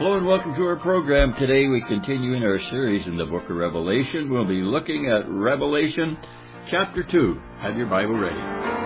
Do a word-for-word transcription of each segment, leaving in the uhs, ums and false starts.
Hello and welcome to our program. Today we continue in our series in the book of Revelation. We'll be looking at Revelation chapter two. Have your Bible ready.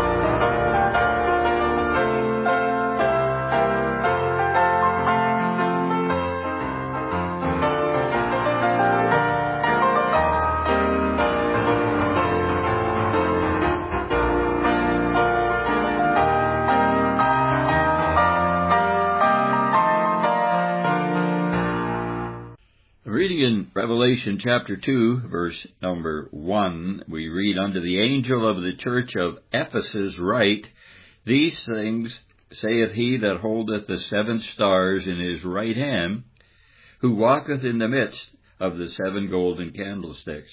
Reading in Revelation chapter two, verse number one, we read, "Unto the angel of the church of Ephesus write, These things saith he that holdeth the seven stars in his right hand, who walketh in the midst of the seven golden candlesticks.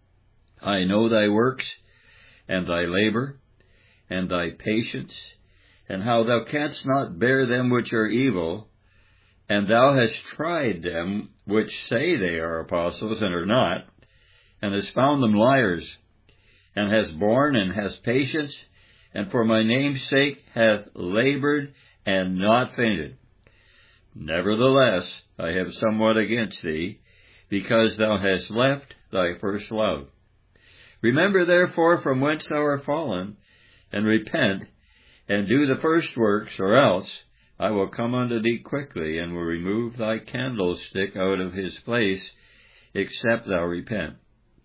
I know thy works, and thy labor, and thy patience, and how thou canst not bear them which are evil, and thou hast tried them which say they are apostles and are not, and hast found them liars, and hast borne and hast patience, and for my name's sake hath labored and not fainted. Nevertheless, I have somewhat against thee, because thou hast left thy first love. Remember therefore from whence thou art fallen, and repent, and do the first works, or else I will come unto thee quickly, and will remove thy candlestick out of his place, except thou repent.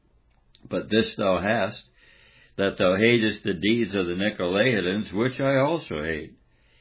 But this thou hast, that thou hatest the deeds of the Nicolaitans, which I also hate.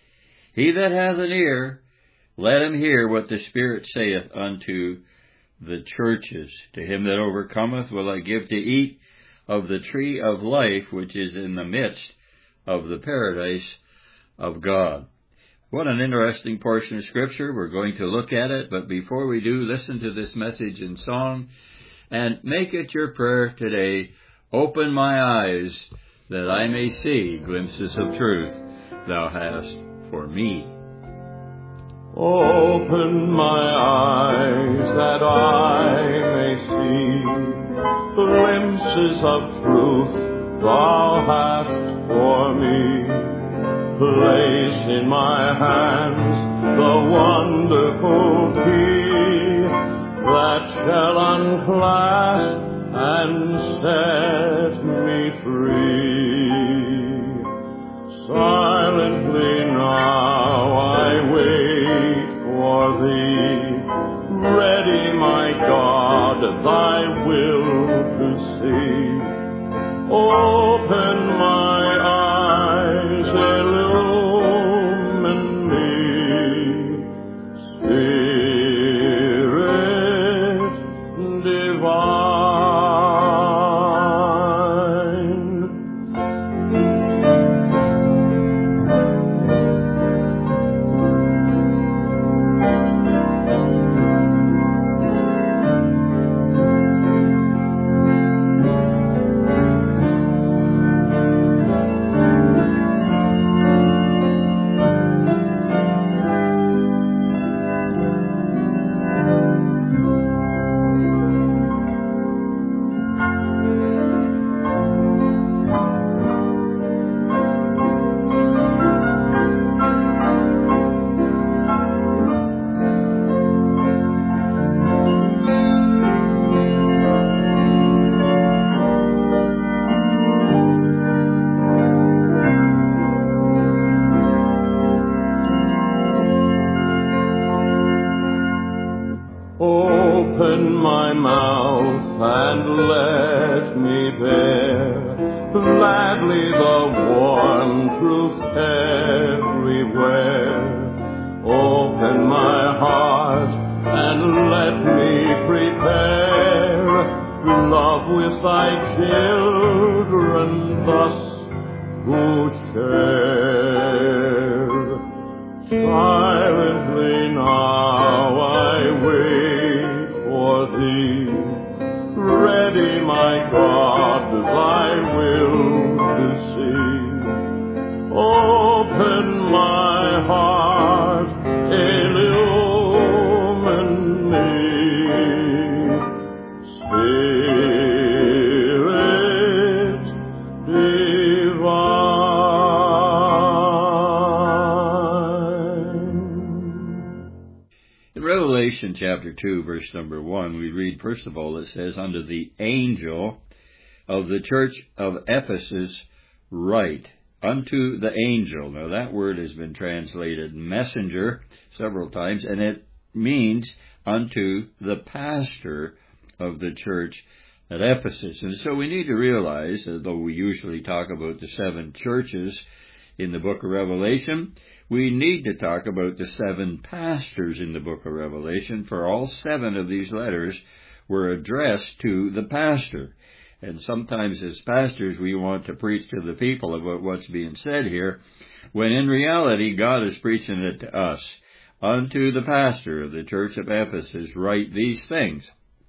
He that hath an ear, let him hear what the Spirit saith unto the churches. To him that overcometh will I give to eat of the tree of life, which is in the midst of the paradise of God." What an interesting portion of Scripture. We're going to look at it, but before we do, listen to this message in song, and make it your prayer today. Open my eyes, that I may see glimpses of truth thou hast for me. Open my eyes, that I may see glimpses of truth thou hast for me. Place in my hands the wonderful key that shall unclasp and set me free. Silently now I wait for thee, ready, my God, thy will to see. Open my eyes, illumine me, Spirit divine. Open my mouth and let me bear gladly the warm truth everywhere. Open my heart and let me prepare love with thy children thus who share. Silently now I wait for thee, ready, my God, thy will to see. Open my heart, illumine me, Spirit divine. Revelation chapter two, verse number one, we read, first of all, it says, unto the angel of the church of Ephesus write. Unto the angel. Now that word has been translated messenger several times, and it means unto the pastor of the church at Ephesus. And so we need to realize, though we usually talk about the seven churches in the book of Revelation, we need to talk about the seven pastors in the book of Revelation, for all seven of these letters were addressed to the pastor. And sometimes as pastors we want to preach to the people about what's being said here, when in reality God is preaching it to us. Unto the pastor of the church of Ephesus write these things.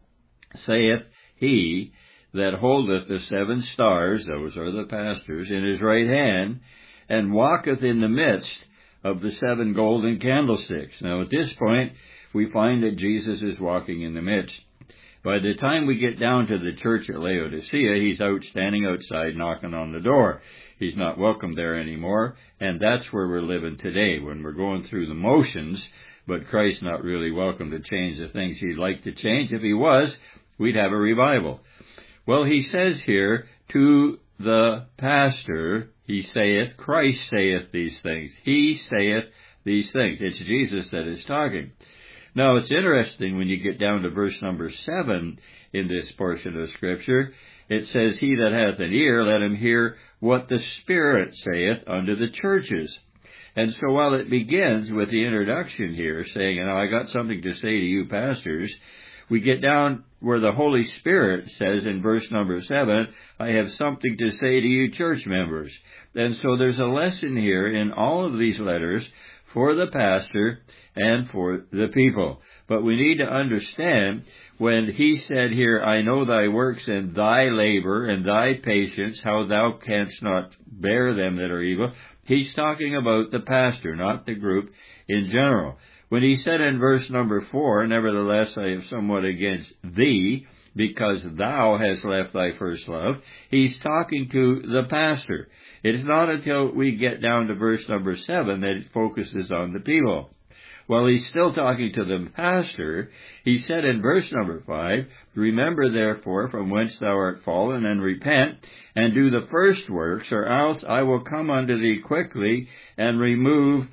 Saith he that holdeth the seven stars, those are the pastors, in his right hand, and walketh in the midst of the seven golden candlesticks. Now at this point we find that Jesus is walking in the midst. By the time we get down to the church at Laodicea, he's out standing outside knocking on the door. He's not welcome there anymore, and that's where we're living today, when we're going through the motions, but Christ's not really welcome to change the things he'd like to change. If he was, we'd have a revival. Well, he says here, to the pastor, he saith, Christ saith these things. He saith these things. It's Jesus that is talking. Now, it's interesting when you get down to verse number seven in this portion of Scripture. It says, he that hath an ear, let him hear what the Spirit saith unto the churches. And so while it begins with the introduction here, saying, and I got something to say to you pastors, we get down where the Holy Spirit says in verse number seven, I have something to say to you church members. And so there's a lesson here in all of these letters for the pastor and for the people. But we need to understand, when he said here, I know thy works and thy labor and thy patience, how thou canst not bear them that are evil, he's talking about the pastor, not the group in general. When he said in verse number four, nevertheless I have somewhat against thee, because thou hast left thy first love, he's talking to the pastor. It is not until we get down to verse number seven that it focuses on the people. While he's still talking to the pastor, he said in verse number five, remember therefore from whence thou art fallen, and repent, and do the first works, or else I will come unto thee quickly, and remove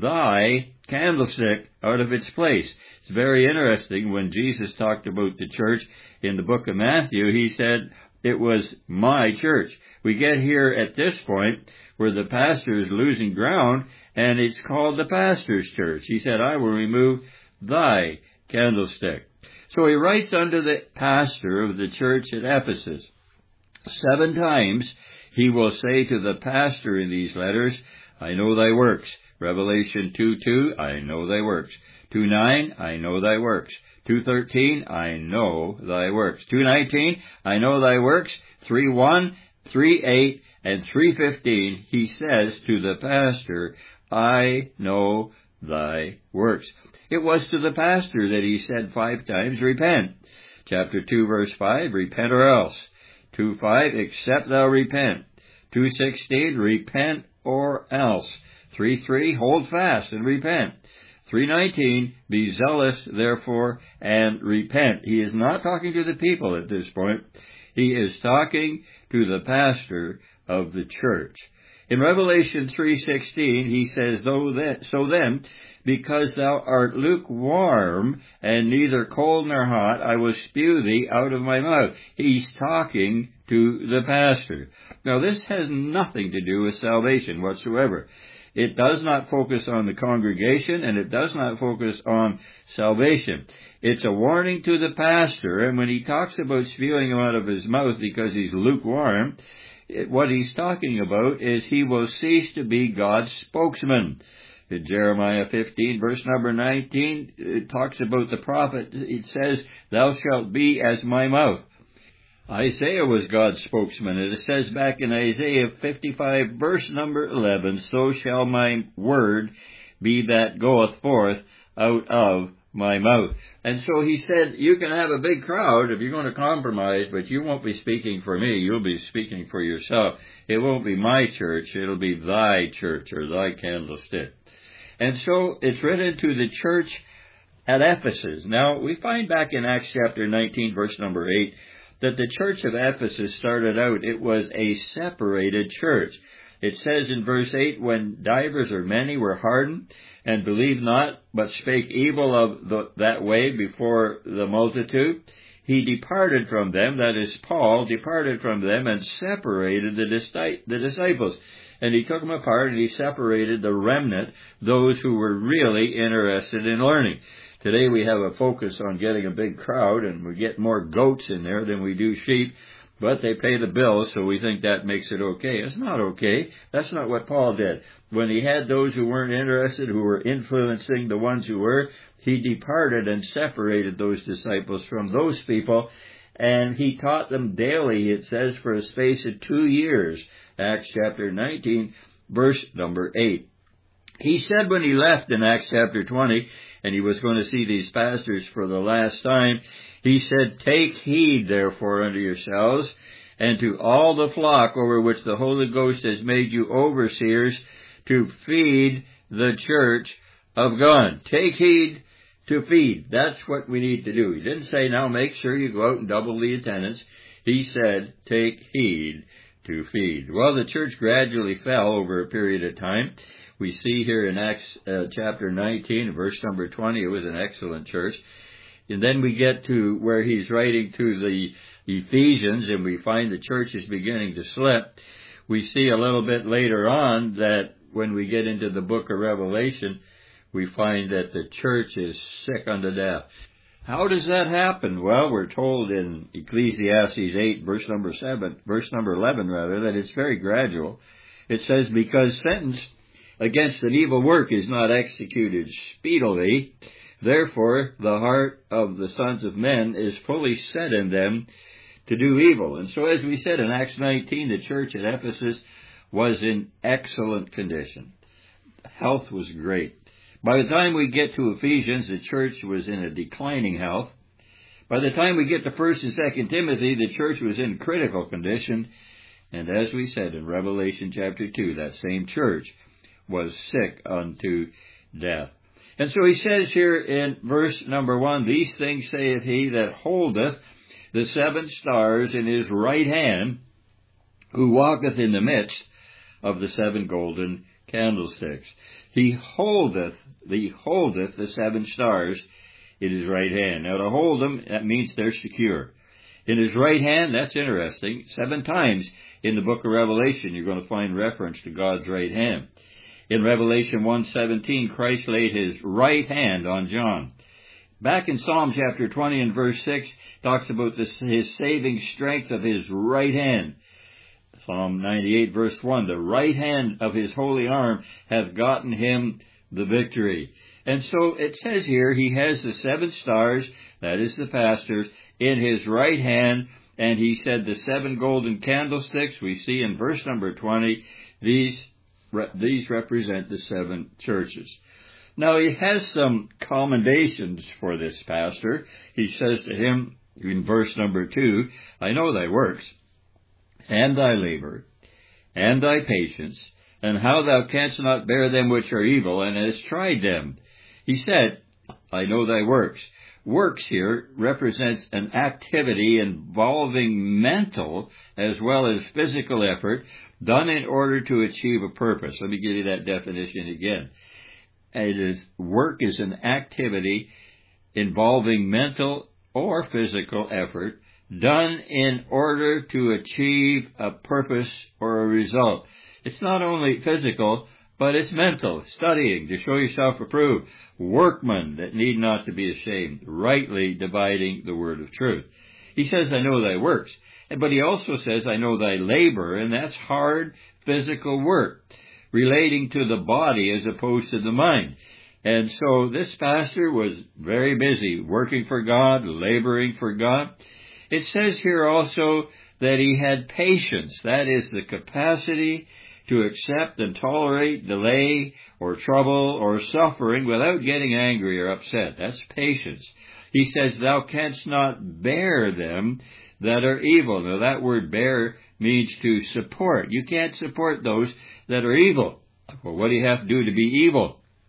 thy candlestick out of its place. It's very interesting, when Jesus talked about the church in the book of Matthew, he said it was my church. We get here at this point where the pastor is losing ground, and it's called the pastor's church. He said, I will remove thy candlestick. So he writes unto the pastor of the church at Ephesus. Seven times he will say to the pastor in these letters, I know thy works. Revelation two two, I know thy works. two nine, I know thy works. two thirteen, I know thy works. two nineteen, I know thy works. three one, three eight, and three fifteen, he says to the pastor, I know thy works. It was to the pastor that he said five times, repent. Chapter two, verse five, repent or else. two five, except thou repent. two sixteen, repent or else. three three, hold fast and repent. three nineteen, be zealous, therefore, and repent. He is not talking to the people at this point. He is talking to the pastor of the church. In Revelation three sixteen, he says, Though then, so then, because thou art lukewarm, and neither cold nor hot, I will spew thee out of my mouth. He's talking to the pastor. Now, this has nothing to do with salvation whatsoever. It does not focus on the congregation, and it does not focus on salvation. It's a warning to the pastor, and when he talks about spewing him out of his mouth because he's lukewarm, it, what he's talking about is he will cease to be God's spokesman. In Jeremiah fifteen, verse number nineteen, it talks about the prophet. It says, Thou shalt be as my mouth. Isaiah was God's spokesman. It says back in Isaiah fifty-five, verse number eleven, So shall my word be that goeth forth out of my mouth. And so he said, you can have a big crowd if you're going to compromise, but you won't be speaking for me. You'll be speaking for yourself. It won't be my church. It'll be thy church or thy candlestick. And so it's written to the church at Ephesus. Now, we find back in Acts chapter nineteen, verse number eight, that the church of Ephesus started out, it was a separated church. It says in verse eight, when divers or many were hardened, and believed not, but spake evil of the, that way before the multitude, he departed from them, that is, Paul departed from them and separated the, the disciples. And he took them apart and he separated the remnant, those who were really interested in learning. Today we have a focus on getting a big crowd, and we get more goats in there than we do sheep, but they pay the bills, so we think that makes it okay. It's not okay. That's not what Paul did. When he had those who weren't interested, who were influencing the ones who were, he departed and separated those disciples from those people, and he taught them daily, it says, for a space of two years. Acts chapter nineteen, verse number eight. He said when he left in Acts chapter twenty, and he was going to see these pastors for the last time, he said, take heed, therefore, unto yourselves, and to all the flock over which the Holy Ghost has made you overseers, to feed the church of God. Take heed to feed. That's what we need to do. He didn't say, now make sure you go out and double the attendance. He said, take heed to feed. Well, the church gradually fell over a period of time. We see here in Acts uh, chapter nineteen, verse number twenty, it was an excellent church. And then we get to where he's writing to the Ephesians, and we find the church is beginning to slip. We see a little bit later on that when we get into the book of Revelation, we find that the church is sick unto death. How does that happen? Well, we're told in Ecclesiastes eight, verse number seven, verse number eleven rather, that it's very gradual. It says, because sentence against an evil work is not executed speedily, therefore the heart of the sons of men is fully set in them to do evil. And so as we said in Acts nineteen, the church at Ephesus was in excellent condition. Health was great. By the time we get to Ephesians, the church was in a declining health. By the time we get to First and Second Timothy, the church was in critical condition. And as we said in Revelation chapter two, that same church was sick unto death. And so he says here in verse number one, these things saith he that holdeth the seven stars in his right hand, who walketh in the midst of the seven golden candlesticks. He holdeth, he holdeth the seven stars in his right hand. Now to hold them, that means they're secure. In his right hand, that's interesting. Seven times in the book of Revelation, you're going to find reference to God's right hand. In Revelation one seventeen, Christ laid his right hand on John. Back in Psalm chapter twenty and verse six, talks about this, his saving strength of his right hand. Psalm ninety-eight verse one, the right hand of his holy arm hath gotten him the victory. And so it says here, he has the seven stars, that is the pastors, in his right hand, and he said the seven golden candlesticks, we see in verse number twenty, these These represent the seven churches. Now, he has some commendations for this pastor. He says to him in verse number two, I know thy works, and thy labor, and thy patience, and how thou canst not bear them which are evil, and hast tried them. He said, I know thy works. Works here represents an activity involving mental as well as physical effort done in order to achieve a purpose. Let me give you that definition again. It is, work is an activity involving mental or physical effort done in order to achieve a purpose or a result. It's not only physical, but it's mental, studying to show yourself approved, workmen that need not to be ashamed, rightly dividing the word of truth. He says, I know thy works. But he also says, I know thy labor, and that's hard physical work relating to the body as opposed to the mind. And so this pastor was very busy working for God, laboring for God. It says here also that he had patience. That is the capacity to accept and tolerate delay or trouble or suffering without getting angry or upset. That's patience. He says, thou canst not bear them that are evil. Now that word bear means to support. You can't support those that are evil. Well, what do you have to do to be evil?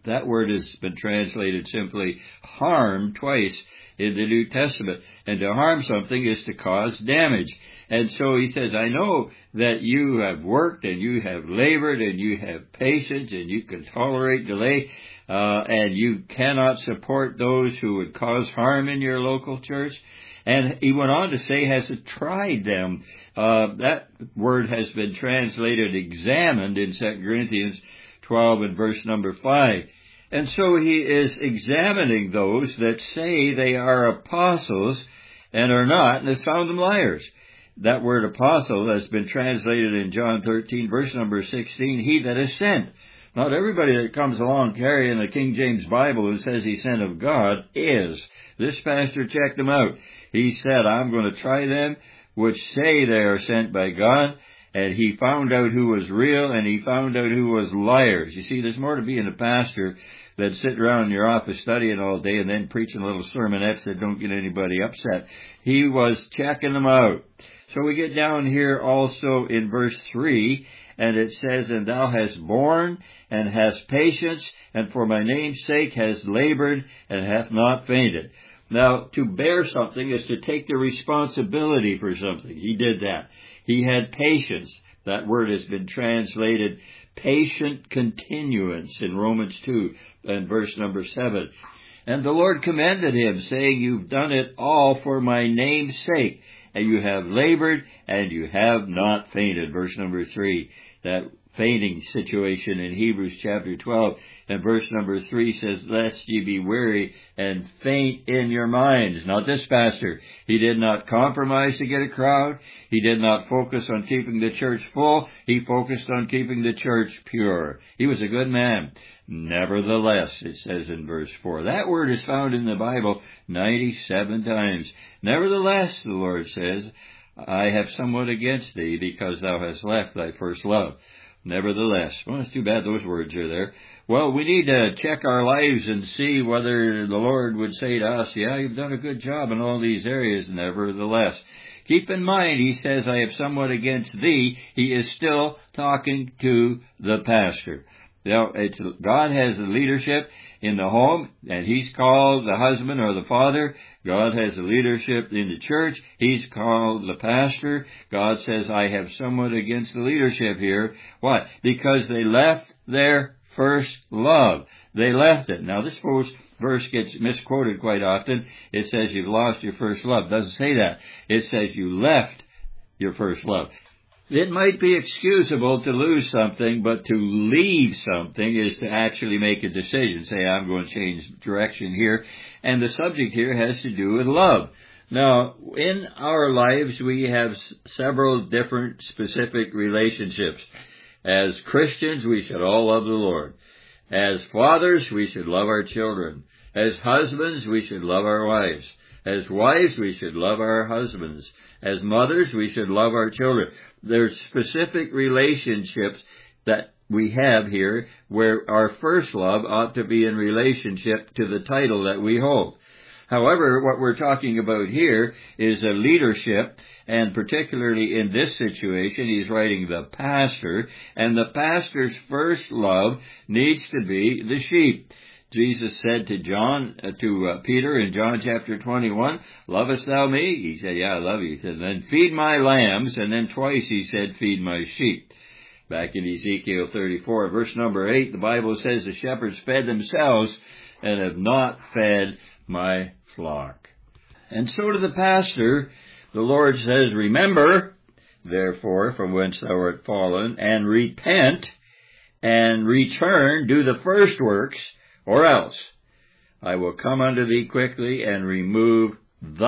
That word has been translated simply harm twice in the New Testament. And to harm something is to cause damage. And so he says, I know that you have worked and you have labored and you have patience and you can tolerate delay, uh, and you cannot support those who would cause harm in your local church. And he went on to say, has it tried them? Uh, that word has been translated examined in Second Corinthians twelve and verse number five. And so he is examining those that say they are apostles and are not, and has found them liars. That word apostle has been translated in John thirteen, verse number sixteen, he that is sent. Not everybody that comes along carrying the King James Bible who says he's sent of God is. This pastor checked them out. He said, I'm going to try them which say they are sent by God. And he found out who was real, and he found out who was liars. You see, there's more to being a pastor than sitting around in your office studying all day and then preaching little sermonettes that don't get anybody upset. He was checking them out. So we get down here also in verse three, and it says, and thou hast borne, and hast patience, and for my name's sake hast labored, and hath not fainted. Now, to bear something is to take the responsibility for something. He did that. He had patience. That word has been translated patient continuance in Romans two and verse number seven. And the Lord commended him, saying, you've done it all for my name's sake, and you have labored, and you have not fainted. Verse number three, that fainting situation in Hebrews chapter twelve and verse number three says, lest ye be weary and faint in your minds. Not this pastor. He did not compromise to get a crowd. He did not focus on keeping the church full. He focused on keeping the church pure. He was a good man. Nevertheless, it says in verse four. That word is found in the Bible ninety-seven times. Nevertheless, the Lord says, I have somewhat against thee, because thou hast left thy first love. Nevertheless. Well, it's too bad those words are there. Well, we need to check our lives and see whether the Lord would say to us, yeah, you've done a good job in all these areas. Nevertheless. Keep in mind, he says, I have somewhat against thee. He is still talking to the pastor. Now, it's, God has the leadership in the home, and he's called the husband or the father. God has the leadership in the church. He's called the pastor. God says, I have somewhat against the leadership here. What? Because they left their first love. They left it. Now, this verse gets misquoted quite often. It says you've lost your first love. It doesn't say that. It says you left your first love. It might be excusable to lose something, but to leave something is to actually make a decision. Say, I'm going to change direction here. And the subject here has to do with love. Now, in our lives, we have several different specific relationships. As Christians, we should all love the Lord. As fathers, we should love our children. As husbands, we should love our wives. As wives, we should love our husbands. As mothers, we should love our children. There's specific relationships that we have here where our first love ought to be in relationship to the title that we hold. However, what we're talking about here is a leadership, and particularly in this situation, he's writing the pastor, and the pastor's first love needs to be the sheep. Jesus said to John, uh, to uh, Peter in John chapter twenty-one, lovest thou me? He said, yeah, I love you. He said, then feed my lambs. And then twice he said, feed my sheep. Back in Ezekiel thirty-four, verse number eight, the Bible says the shepherds fed themselves and have not fed my flock. And so to the pastor, the Lord says, remember, therefore, from whence thou art fallen, and repent, and return, do the first works, or else I will come unto thee quickly and remove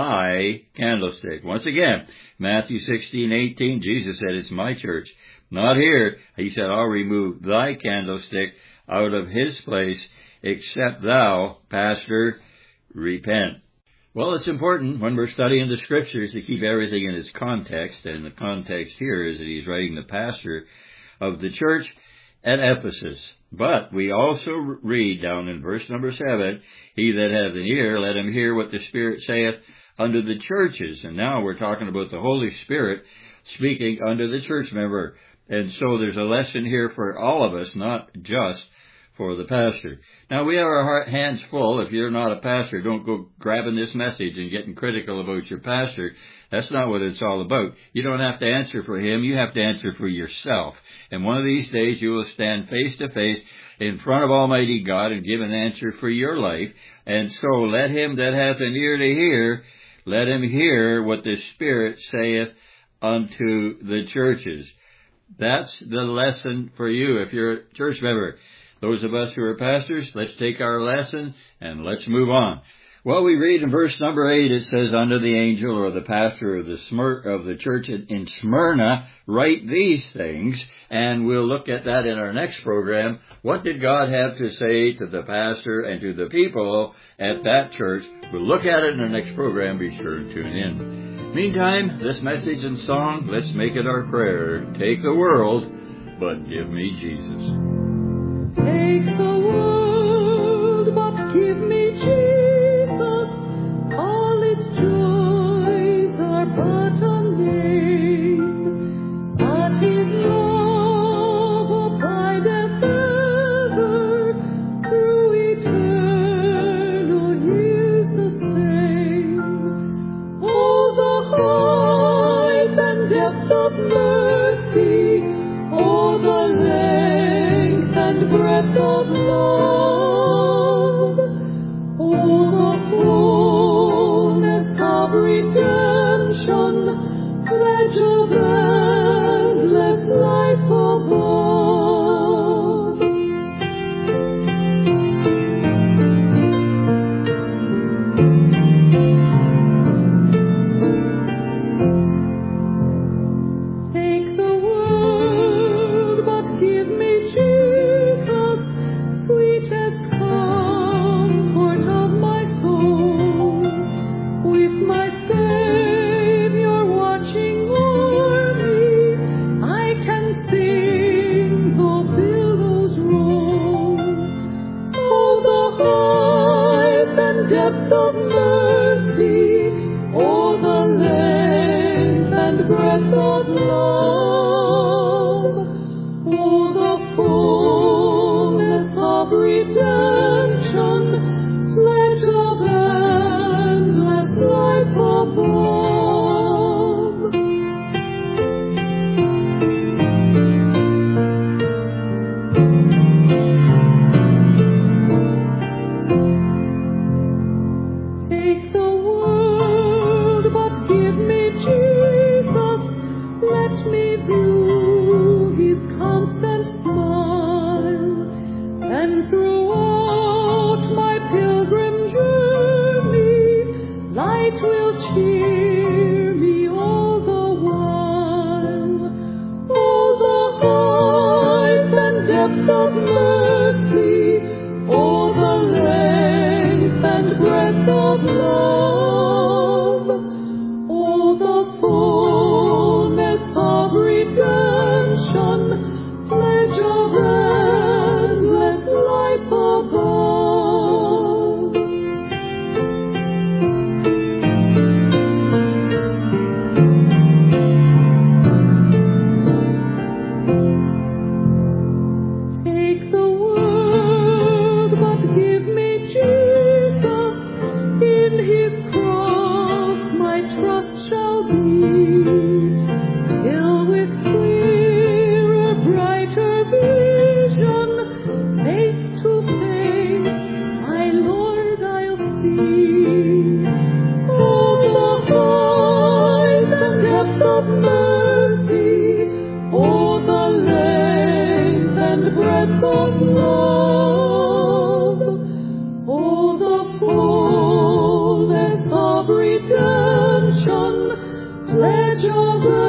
thy candlestick. Once again, Matthew sixteen eighteen, Jesus said, it's my church. Not here. He said, I'll remove thy candlestick out of his place, except thou, pastor, repent. Well, it's important when we're studying the Scriptures to keep everything in its context, and the context here is that he's writing the pastor of the church at Ephesus. But we also read down in verse number seven, he that hath an ear, let him hear what the Spirit saith unto the churches. And now we're talking about the Holy Spirit speaking unto the church member. And so there's a lesson here for all of us, not just for the pastor. Now, we have our hands full. If you're not a pastor, don't go grabbing this message and getting critical about your pastor. That's not what it's all about. You don't have to answer for him. You have to answer for yourself. And one of these days, you will stand face to face in front of Almighty God and give an answer for your life. And so let him that hath an ear to hear, let him hear what the Spirit saith unto the churches. That's the lesson for you if you're a church member. Those of us who are pastors, let's take our lesson and let's move on. Well, we read in verse number eight, it says, unto the angel or the pastor of the Smyr- of the church in Smyrna, write these things, and we'll look at that in our next program. What did God have to say to the pastor and to the people at that church? We'll look at it in our next program. Be sure to tune in. Meantime, this message and song, let's make it our prayer. Take the world, but give me Jesus. Take the world, but give me Jesus. All its joys are but a name, but His love abideth ever, through eternal years the same. Oh, the height and depth of mercy, oh, the length and breadth of love, oh, the fullness of redemption, pledge of endless life above. Take the world, but give me Jesus, sweetest comfort of my soul. With my Savior watching o'er me, I can sing though billows roll. Oh, the height and depth of mercy, oh, the length and breadth of love, oh, the fullness of redemption, pledge of endless life above. Take the world, but give me Jesus. Let me view His constant smile, and throughout my pilgrim journey, light will cheer me all the while. Oh, the height and depth of mercy, oh, the length and breadth of love, oh, the fullness of redemption, pledge of endless life above. Take the world, but give me Jesus. In His cross my trust shall be, till with clearer, brighter vision, face to face, my Lord I'll see. Oh, the height and depth of mercy, oh, the length and breadth of love, oh, the fullness of redemption, pledge of